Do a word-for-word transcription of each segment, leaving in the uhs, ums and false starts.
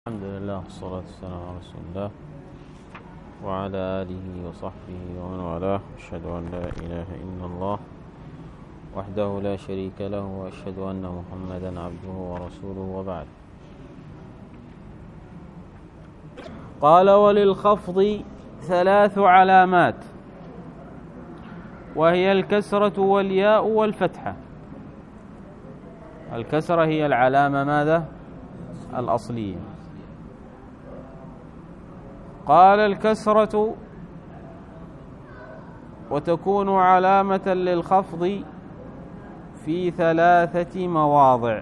الحمد لله والصلاة والسلام على رسول الله وعلى آله وصحبه ومن والاه. أشهد أن لا إله إلا الله وحده لا شريك له، وأشهد أن محمدا عبده ورسوله، وبعد. قال: وللخفض ثلاث علامات، وهي الكسرة والياء والفتحة. الكسرة هي العلامة ماذا؟ الأصلية. قال: الكسرة وتكون علامة للخفض في ثلاثة مواضع،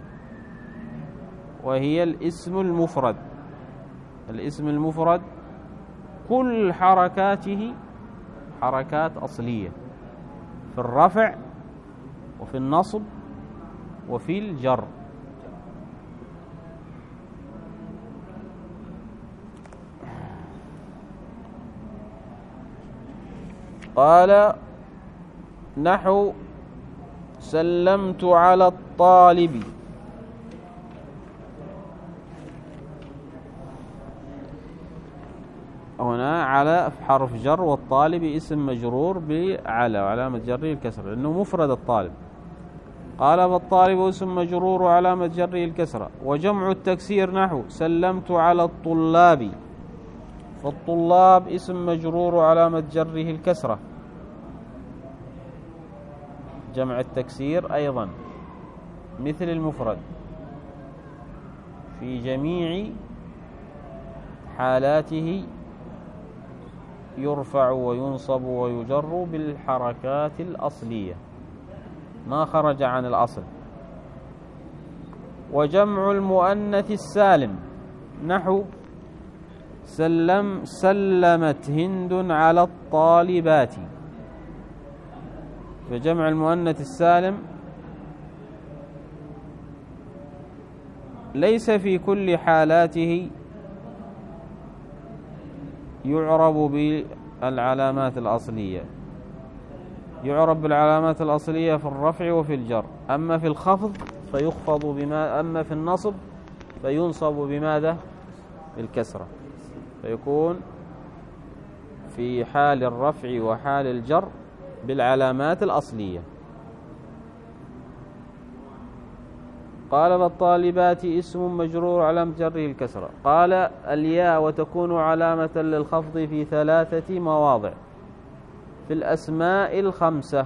وهي الاسم المفرد. الاسم المفرد كل حركاته حركات أصلية، في الرفع وفي النصب وفي الجر. قال: نحو سلمت على الطالب. هنا على حرف جر، والطالب اسم مجرور بعلى، وعلامة جره الكسرة لأنه مفرد الطالب. قال: فالطالب اسم مجرور وعلامة جره الكسرة. وجمع التكسير نحو سلمت على الطلاب، فالطلاب اسم مجرور وعلامة جره الكسرة. جمع التكسير أيضا مثل المفرد في جميع حالاته يرفع وينصب ويجر بالحركات الأصلية، ما خرج عن الأصل. وجمع المؤنث السالم نحو سلم سلمت هند على الطالبات، فجمع المؤنث السالم ليس في كل حالاته يعرب بالعلامات الأصلية، يعرب بالعلامات الأصلية في الرفع وفي الجر. أما في الخفض فيخفض بما أما في النصب فينصب بماذا؟ بالكسرة، فيكون في حال الرفع وحال الجر بالعلامات الأصلية. قال: فالطالبات اسم مجرور علامة جره الكسرة. قال: الياء وتكون علامة للخفض في ثلاثة مواضع، في الأسماء الخمسة.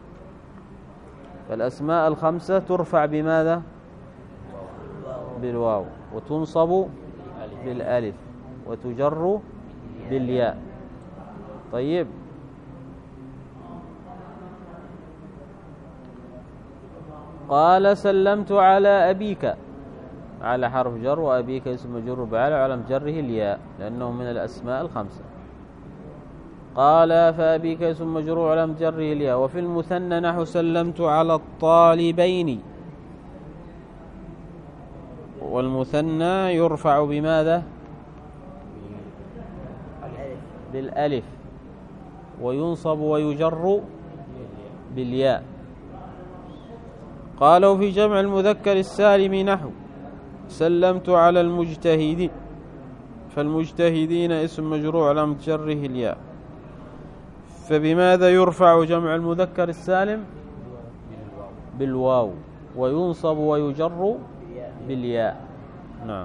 فالأسماء الخمسة ترفع بماذا؟ بالواو، وتنصب بالألف، وتجر بالياء. طيب، قال: سلمت على أبيك، على حرف جر، وأبيك اسم مجرور بعلى وعلامة جره الياء لأنه من الأسماء الخمسة. قال: فأبيك اسم مجرور علامة جره الياء. وفي المثنى نحو سلمت على الطالبين، والمثنى يرفع بماذا؟ بالألف، وينصب ويجر بالياء. قالوا: في جمع المذكر السالم نحو سلمت على المجتهدين، فالمجتهدين اسم مجرور علامة جره الياء. فبماذا يرفع جمع المذكر السالم؟ بالواو، وينصب ويجر بالياء. نعم.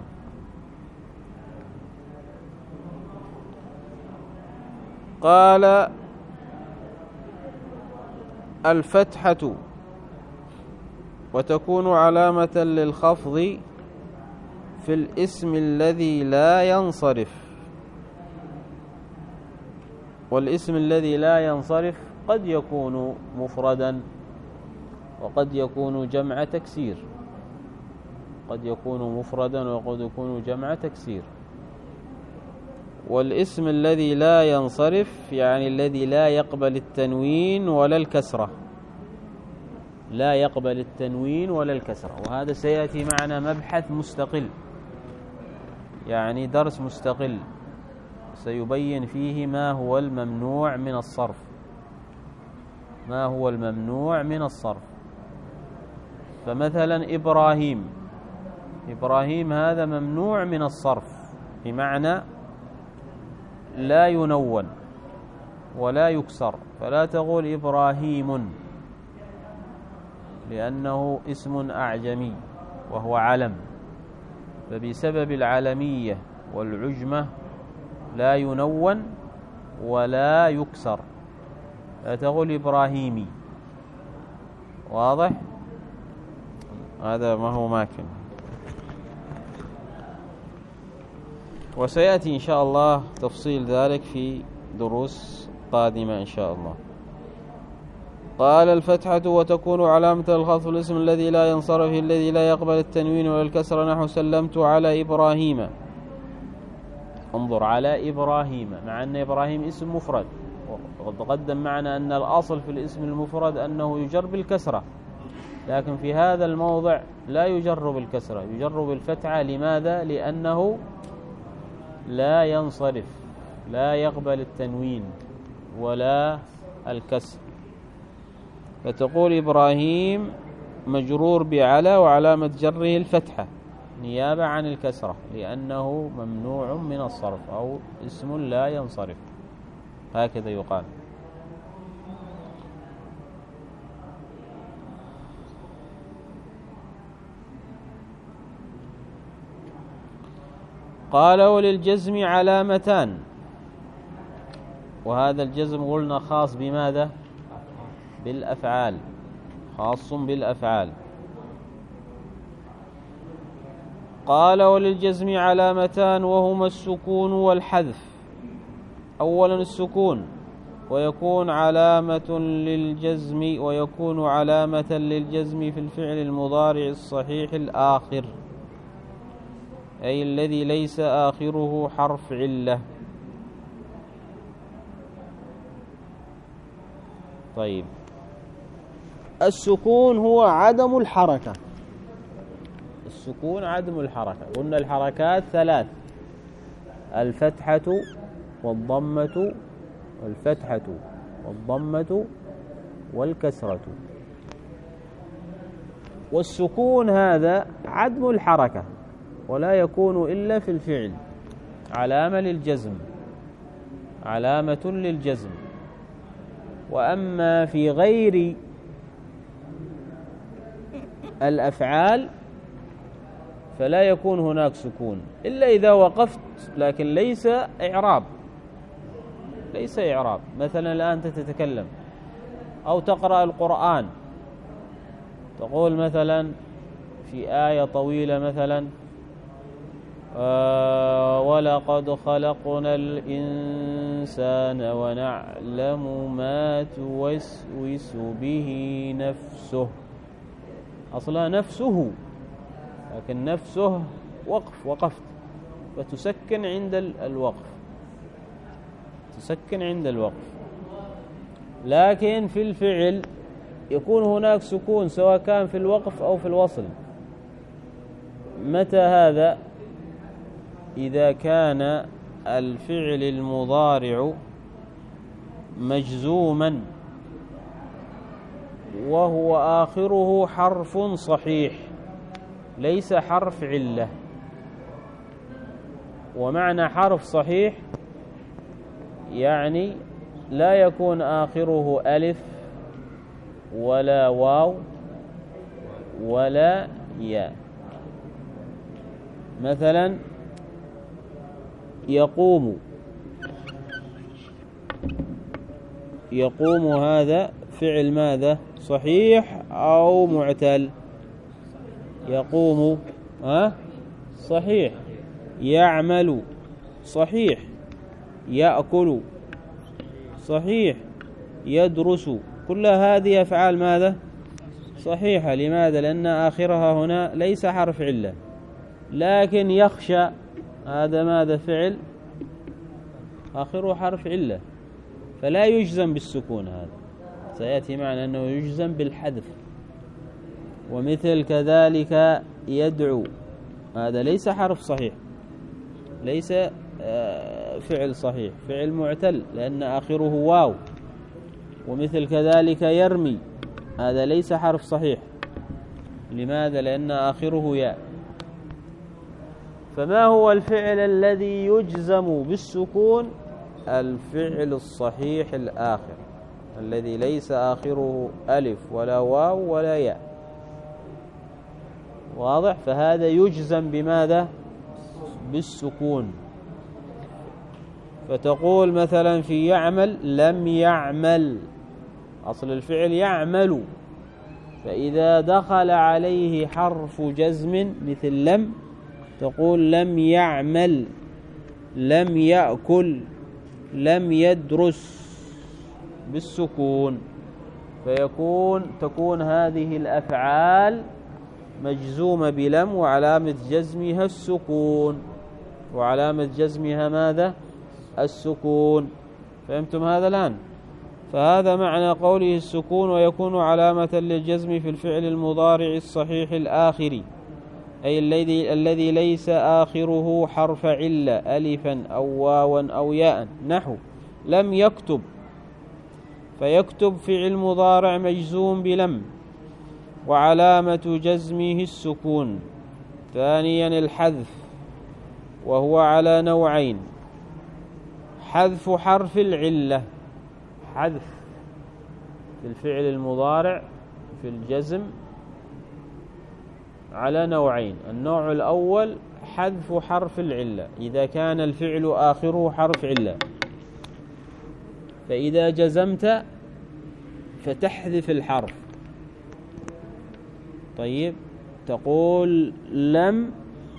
قال: الفتحة وتكون علامة للخفض في الاسم الذي لا ينصرف. والاسم الذي لا ينصرف قد يكون مفردا، وقد يكون جمع تكسير. قد يكون مفردا وقد يكون جمع تكسير. والاسم الذي لا ينصرف يعني الذي لا يقبل التنوين ولا الكسرة، لا يقبل التنوين ولا الكسرة. وهذا سيأتي معنا مبحث مستقل، يعني درس مستقل سيبين فيه ما هو الممنوع من الصرف، ما هو الممنوع من الصرف. فمثلا إبراهيم إبراهيم هذا ممنوع من الصرف، بمعنى لا ينون ولا يكسر، فلا تقول إبراهيم لأنه اسم أعجمي وهو علم، فبسبب العلمية والعجمة لا ينون ولا يكسر، لا تقول إبراهيمي. واضح؟ هذا ما هو ماكن. وسيأتي إن شاء الله تفصيل ذلك في دروس قادمة إن شاء الله. قال الفتحة وتكون علامة الخفض الاسم الذي لا ينصرف الذي لا يقبل التنوين ولا الكسر، نحو سلمت على إبراهيم. انظر، على إبراهيم، مع أن إبراهيم اسم مفرد، وقد تقدم معنا أن الأصل في الاسم المفرد أنه يجر بالكسرة، لكن في هذا الموضع لا يجر بالكسرة، يجر بالفتحة. لماذا؟ لأنه لا ينصرف، لا يقبل التنوين ولا الكسر. فتقول إبراهيم مجرور بعلى وعلامة جره الفتحة نيابة عن الكسرة، لأنه ممنوع من الصرف أو اسم لا ينصرف، هكذا يقال. قال وللجزم علامتان، وهذا الجزم قلنا خاص بماذا؟ بالأفعال، خاص بالأفعال. قال وللجزم علامتان وهما السكون والحذف. أولا السكون، ويكون علامة للجزم ويكون علامة للجزم في الفعل المضارع الصحيح الآخر، أي الذي ليس آخره حرف علة. طيب، السكون هو عدم الحركة. السكون عدم الحركة. قلنا الحركات ثلاث: الفتحة والضمة، والفتحة والضمة والكسرة. والسكون هذا عدم الحركة، ولا يكون إلا في الفعل، علامة للجزم، علامة للجزم. وأما في غير الأفعال فلا يكون هناك سكون إلا إذا وقفت، لكن ليس إعراب، ليس إعراب. مثلا الآن تتكلم أو تقرأ القرآن، تقول مثلا في آية طويلة مثلا آه ولقد خلقنا الإنسان ونعلم ما توسوس به نفسه، أصلا نفسه، لكن نفسه وقف، وقفت، فتسكن عند الوقف، تسكن عند الوقف. لكن في الفعل يكون هناك سكون سواء كان في الوقف أو في الوصل. متى هذا؟ إذا كان الفعل المضارع مجزوما وهو آخره حرف صحيح ليس حرف علة. ومعنى حرف صحيح يعني لا يكون آخره ألف ولا واو ولا ياء. مثلا يقوم، يقوم هذا فعل ماذا؟ صحيح أو معتل؟ يقوم ها صحيح. يعمل صحيح. يأكل صحيح. يدرس، كل هذه أفعال ماذا؟ صحيحة. لماذا؟ لأن آخرها هنا ليس حرف علة. لكن يخشى هذا ماذا؟ فعل آخره حرف علة، فلا يجزم بالسكون. هذا سيأتي معنا أنه يجزم بالحذف. ومثل كذلك يدعو، هذا ليس حرف صحيح، ليس فعل صحيح، فعل معتل لأن آخره واو. ومثل كذلك يرمي، هذا ليس حرف صحيح. لماذا؟ لأن آخره ياء. فما هو الفعل الذي يجزم بالسكون؟ الفعل الصحيح الآخر الذي ليس آخره ألف ولا واو ولا ياء، واضح؟ فهذا يجزم بماذا؟ بالسكون. فتقول مثلا في يعمل لم يعمل، أصل الفعل يعمل، فإذا دخل عليه حرف جزم مثل لم تقول لم يعمل، لم يأكل، لم يدرس، بالسكون. فيكون تكون هذه الأفعال مجزومة بلم وعلامة جزمها السكون، وعلامة جزمها ماذا؟ السكون. فهمتم هذا الآن؟ فهذا معنى قوله السكون ويكون علامة للجزم في الفعل المضارع الصحيح الآخر، أي الذي الذي ليس آخره حرف علة ألفا أو واوا أو ياء. نحو لم يكتب، فيكتب فعل مضارع مجزوم بلم وعلامة جزمه السكون. ثانيا الحذف، وهو على نوعين: حذف حرف العلة، حذف في الفعل المضارع في الجزم على نوعين. النوع الأول حذف حرف العلة، إذا كان الفعل آخره حرف علة، فإذا جزمت فتحذف الحرف. طيب تقول لم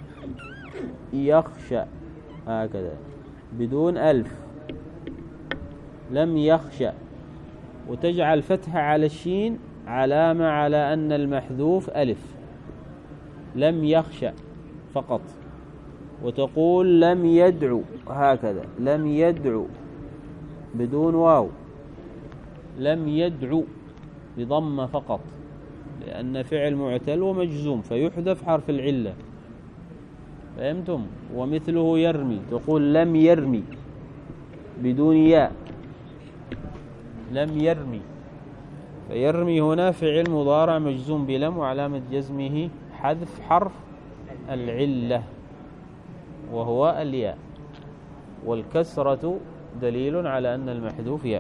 يخشى هكذا بدون ألف، لم يخشى، وتجعل فتحة على الشين علامة على أن المحذوف ألف، لم يخشى فقط. وتقول لم يدعو هكذا، لم يدعو بدون واو، لم يدعو بضمة فقط، لأن فعل معتل ومجزوم فيحذف حرف العلة. فهمتم؟ ومثله يرمي، تقول لم يرمي بدون ياء، لم يرمي. فيرمي هنا فعل مضارع مجزوم بلم وعلامة جزمه حذف حرف العلة وهو الياء، والكسرة دليل على أن المحذوف ياء.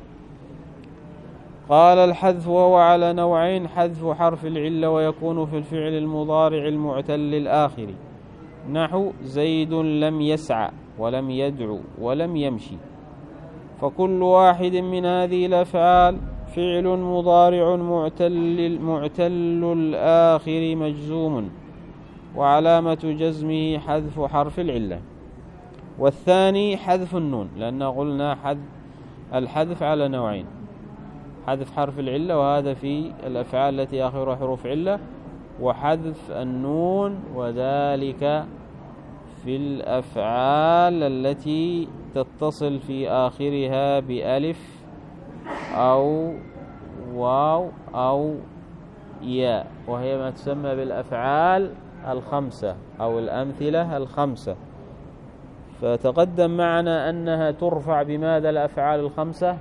قال الحذف وهو على نوعين: حذف حرف العلة ويكون في الفعل المضارع المعتل الآخر، نحو زيد لم يسعى ولم يدعو ولم يمشي. فكل واحد من هذه الأفعال فعل مضارع معتل, معتل الآخر مجزوم وعلامة جزمه حذف حرف العلة. والثاني حذف النون، لأن قلنا حذف الحذف على نوعين: حذف حرف العلة وهذا في الأفعال التي آخرها حروف علة، وحذف النون وذلك في الأفعال التي تتصل في آخرها بألف أو واو أو ياء، وهي ما تسمى بالأفعال الخمسة أو الأمثلة الخمسة. فتقدم معنا أنها ترفع بماذا الأفعال الخمسة؟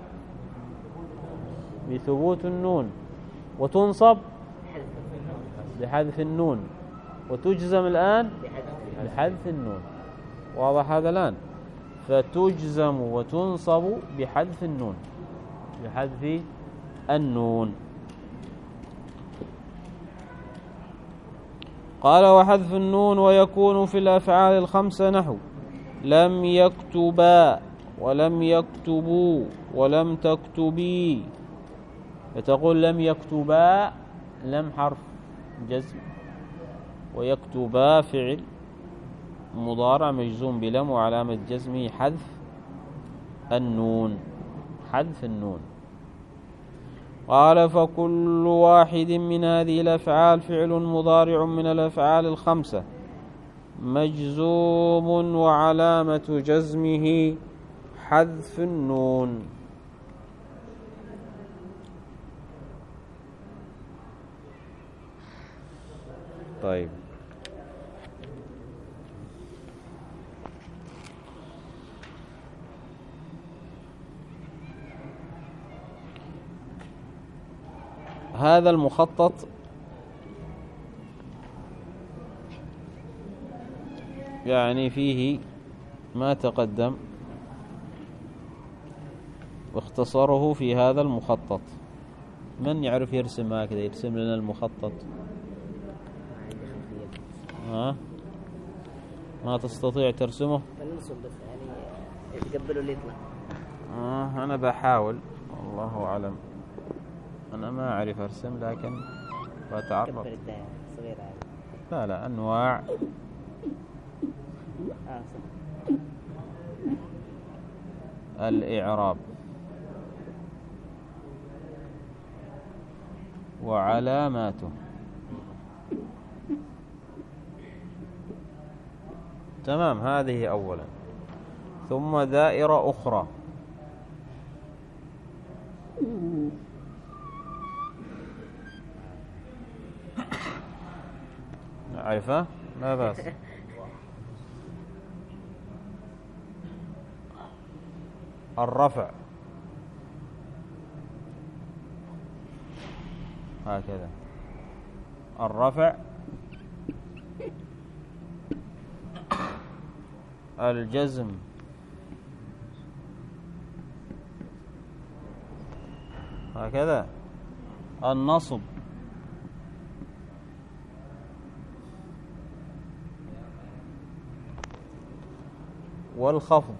بثبوت النون، وتنصب بحذف النون، وتجزم الآن بحذف النون. واضح هذا الآن؟ فتجزم وتنصب بحذف النون، بحذف النون. قال وحذف النون ويكون في الأفعال الخمسة نحو لم يكتبا ولم يكتبوا ولم تكتبي. فتقول لم يكتبا، لم حرف جزم، ويكتبا فعل مضارع مجزوم بلم وعلامة جزمه حذف النون، حذف النون. قال فكل واحد من هذه الأفعال فعل مضارع من الأفعال الخمسة مجزوم وعلامة جزمه حذف النون. طيب هذا المخطط يعني فيه ما تقدم واختصره في هذا المخطط. من يعرف يرسم هكذا، يرسم لنا المخطط؟ ها؟ ما تستطيع ترسمه؟ فنرسم بس يعني يتقبلوا اللي يطلع. آه أنا بحاول، الله أعلم. أنا ما أعرف أرسم لكن بتعرف. كبر الدائرة صغيرة يعني. لا لا أنواع. آه صح. الإعراب وعلاماته. تمام، هذه أولا. ثم دائرة أخرى نعرفها؟ لا بأس. الرفع هكذا، الرفع، الجزم، هكذا، النصب، والخفض.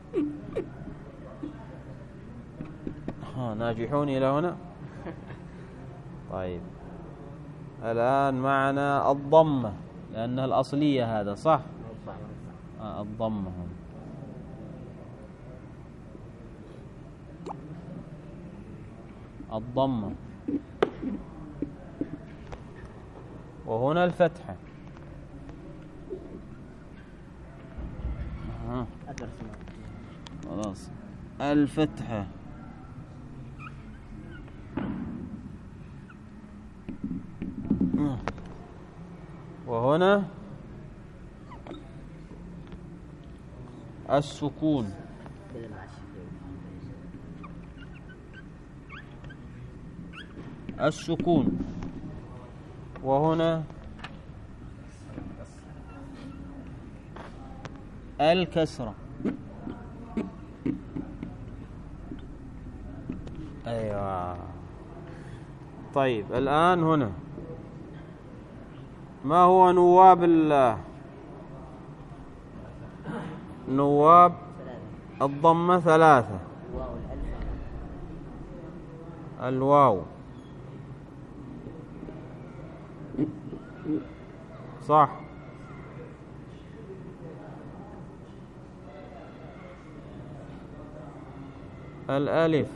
ها ناجحون إلى هنا؟ طيب الآن معنا الضمة، لأنها الأصلية، هذا صح؟ آه الضمة. الضمة، وهنا الفتحة. آه. خلاص، الفتحة، وهنا السكون، السكون، وهنا الكسرة. أيوة. طيب الآن هنا ما هو نواب ال نواب الضمة؟ ثلاثة. الواو صح، الألف،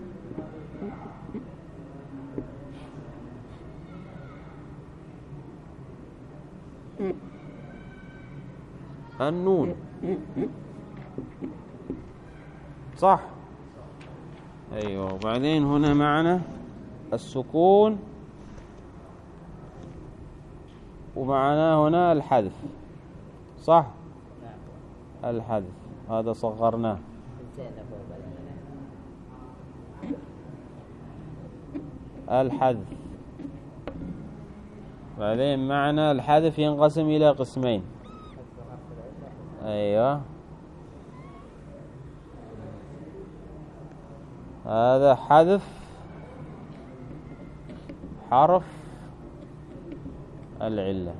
النون صح. أيوة. وبعدين هنا معنا السكون، ومعنا هنا الحذف صح. الحذف هذا صغرناه. الحذف، بعدين معنا الحذف ينقسم إلى قسمين. أيوة، هذا حذف حرف العلة،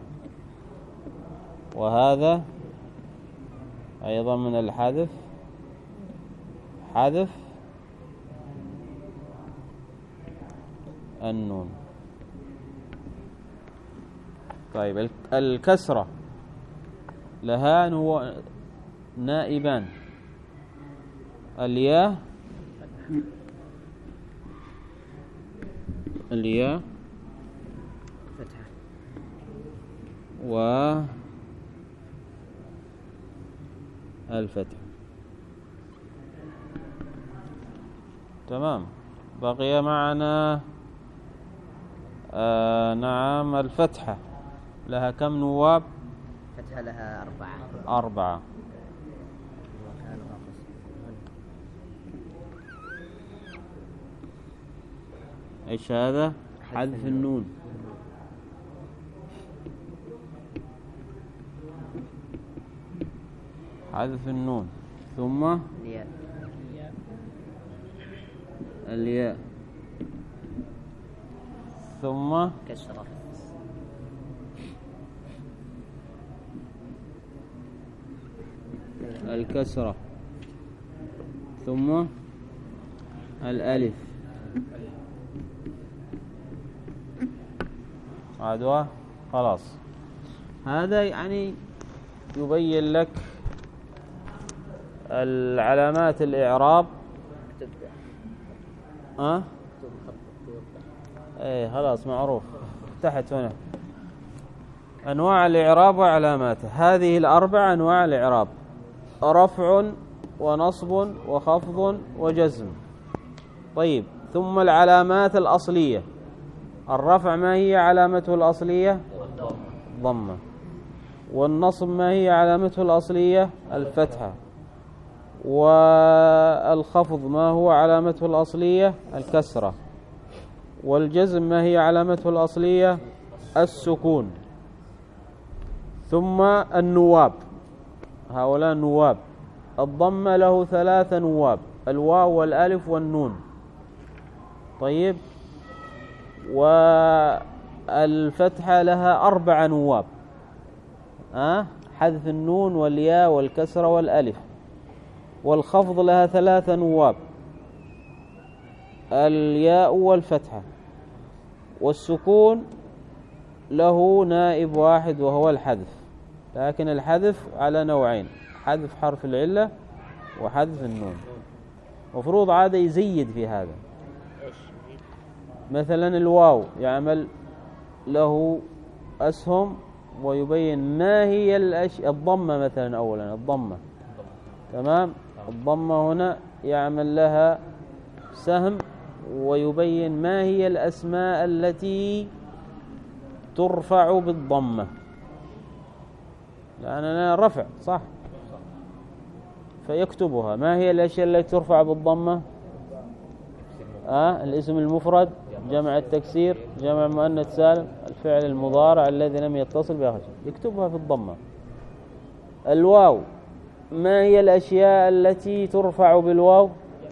وهذا أيضا من الحذف حذف النون. طيب الكسرة لها نوع نائبان، الياء الياء فتحة، والفتح. تمام. بقي معنا آه نعم الفتحة لها كم نواب؟ فتحة لها أربعة. أربعة. إيش هذا؟ حذف النون. حذف النون ثم الياء الياء ثم كسرة الكسرة ثم الألف عدوى خلاص. هذا يعني يبين لك العلامات الإعراب. أه؟ ايه خلاص معروف تحت هنا أنواع الإعراب وعلاماته. هذه الأربع أنواع الإعراب: رفع ونصب وخفض وجزم. طيب، ثم العلامات الأصلية. الرفع ما هي علامته الأصلية؟ ضمة. والنصب ما هي علامته الأصلية؟ الفتحة. والخفض ما هو علامته الأصلية؟ الكسرة. والجزم ما هي علامته الأصلية؟ السكون. ثم النواب، هؤلاء النواب. الضمة له ثلاث نواب: الواو والألف والنون. طيب، والفتحة لها أربع نواب: أه؟ حذف النون والياء والكسرة والألف. والخفض لها ثلاث نواب: الياء والفتحة. والسكون له نائب واحد وهو الحذف، لكن الحذف على نوعين: حذف حرف العلة وحذف النون. مفروض عادة يزيد في هذا. مثلا الواو يعمل له أسهم ويبين ما هي الأش... الضمة مثلا. أولا الضمة، تمام. الضمة هنا يعمل لها سهم ويبين ما هي الأسماء التي ترفع بالضمة، لأننا رفع صح، فيكتبها. ما هي الأشياء التي ترفع بالضمة؟ آه الاسم المفرد، جمع التكسير، جمع مؤنث سالم، الفعل المضارع الذي لم يتصل بآخر شيء، يكتبها في الضمة. الواو ما هي الأشياء التي ترفع بالواو؟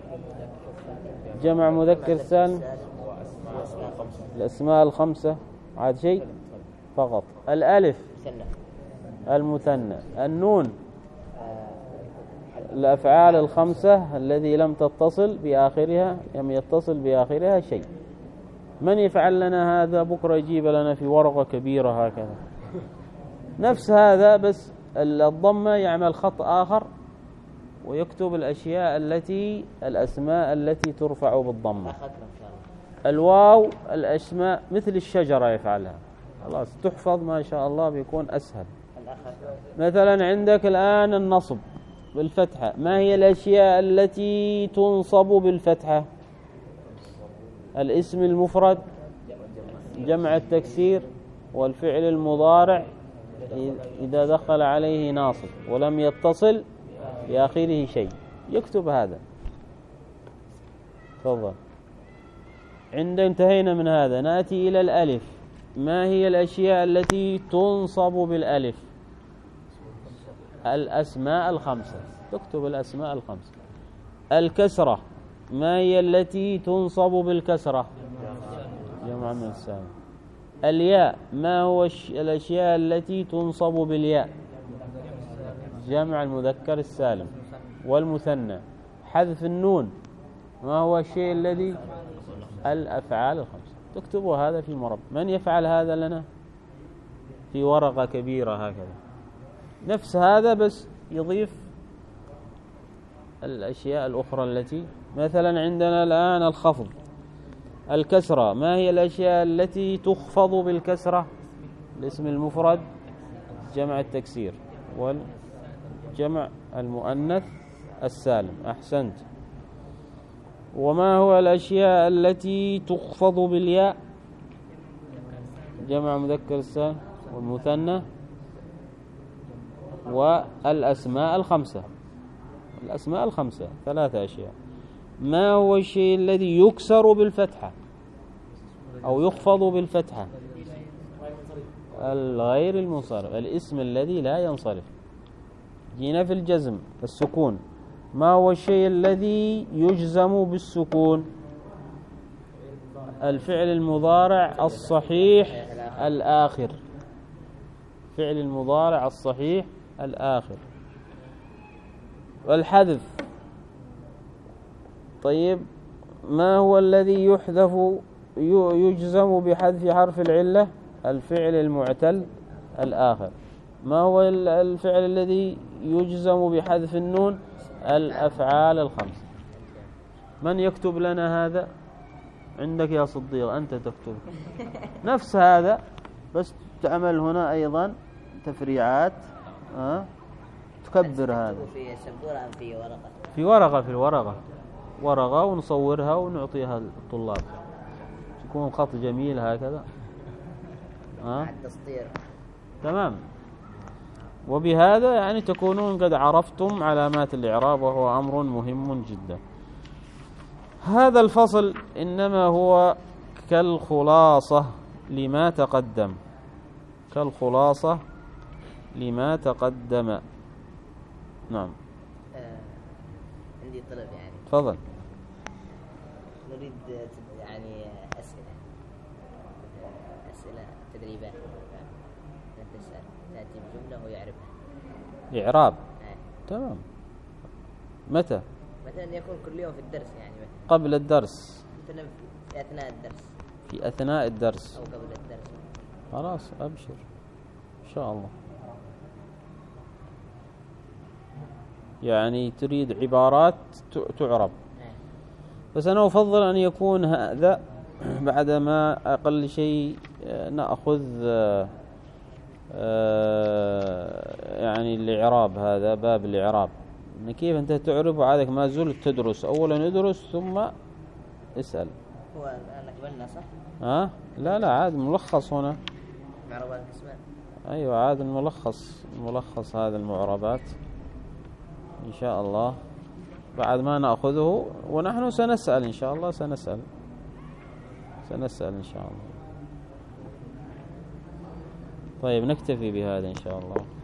جمع مذكر سالم، الأسماء الخمسة، عاد شيء فقط. الألف المثنى. النون الأفعال الخمسة الذي لم تتصل بآخرها لم يتصل بآخرها شيء. من يفعل لنا هذا؟ بكرة يجيب لنا في ورقة كبيرة هكذا نفس هذا، بس الضمة يعمل خط آخر ويكتب الأشياء التي الأسماء التي ترفع بالضمة. الواو الأسماء مثل الشجرة يفعلها، خلاص تحفظ ما شاء الله، بيكون أسهل. مثلا عندك الآن النصب بالفتحة. ما هي الأشياء التي تنصب بالفتحة؟ الاسم المفرد، جمع التكسير، والفعل المضارع إذا دخل عليه ناصب ولم يتصل بآخره شيء، يكتب هذا. تفضل. عند انتهينا من هذا نأتي إلى الألف. ما هي الأشياء التي تنصب بالألف؟ الأسماء الخمسة، تكتب الأسماء الخمسة. الكسرة ما هي التي تنصب بالكسرة؟ جمع من السالم. الياء ما هو الأشياء التي تنصب بالياء؟ جمع المذكر السالم والمثنى. حذف النون ما هو الشيء الذي؟ الأفعال الخمسة. تكتبوا هذا في مربع. من يفعل هذا لنا في ورقة كبيرة هكذا؟ نفس هذا بس يضيف الأشياء الأخرى التي مثلا عندنا الآن الخفض. الكسرة ما هي الأشياء التي تخفض بالكسرة؟ الاسم المفرد، جمع التكسير، والجمع المؤنث السالم. أحسنت. وما هو الأشياء التي تخفض بالياء؟ جمع مذكر السالم والمثنى والأسماء الخمسة. الأسماء الخمسة ثلاثة أشياء. ما هو الشيء الذي يكسر بالفتحة أو يخفض بالفتحة؟ الغير المنصرف، الاسم الذي لا ينصرف. جينا في الجزم السكون. ما هو الشيء الذي يجزم بالسكون؟ الفعل المضارع الصحيح الآخر. فعل المضارع الصحيح الآخر. والحذف، طيب ما هو الذي يحذف يجزم بحذف حرف العلة؟ الفعل المعتل الآخر. ما هو الفعل الذي يجزم بحذف النون؟ الأفعال الخمس. من يكتب لنا هذا؟ عندك يا صديق، أنت تكتب نفس هذا، بس تعمل هنا أيضا تفريعات. أه؟ تكبر هذا في سبورة أم في ورقة؟ في ورقة، في الورقة ورقة، ونصورها ونعطيها للطلاب، تكون خط جميل هكذا. أه؟ التسطير تمام. وبهذا يعني تكونون قد عرفتم علامات الإعراب، وهو أمر مهم جدا. هذا الفصل إنما هو كالخلاصة لما تقدم، كالخلاصة لما تقدم. نعم. آه عندي طلب يعني. تفضل. نريد يعني أسئلة أسئلة تدريبات، تسأل تأتي بجملة ويعرفها. إعراب. آه. تمام. متى؟ مثلا يكون كل يوم في الدرس يعني مثلا. قبل الدرس. مثلا في أثناء الدرس. في أثناء الدرس. أو قبل الدرس. خلاص أبشر إن شاء الله. يعني تريد عبارات تعرب، بس أنا أفضل أن يكون هذا بعدما أقل شيء نأخذ يعني الإعراب، هذا باب الإعراب، كيف أنت تعرب وعادك ما زلت تدرس. أولا ادرس ثم اسأل. هو أنا قبلنا صح؟ ها؟ لا لا عاد ملخص هنا. معربات اسمان. أيوة عاد الملخص، ملخص هذا المعربات إن شاء الله بعد ما نأخذه، ونحن سنسأل إن شاء الله، سنسأل سنسأل إن شاء الله. طيب نكتفي بهذا إن شاء الله.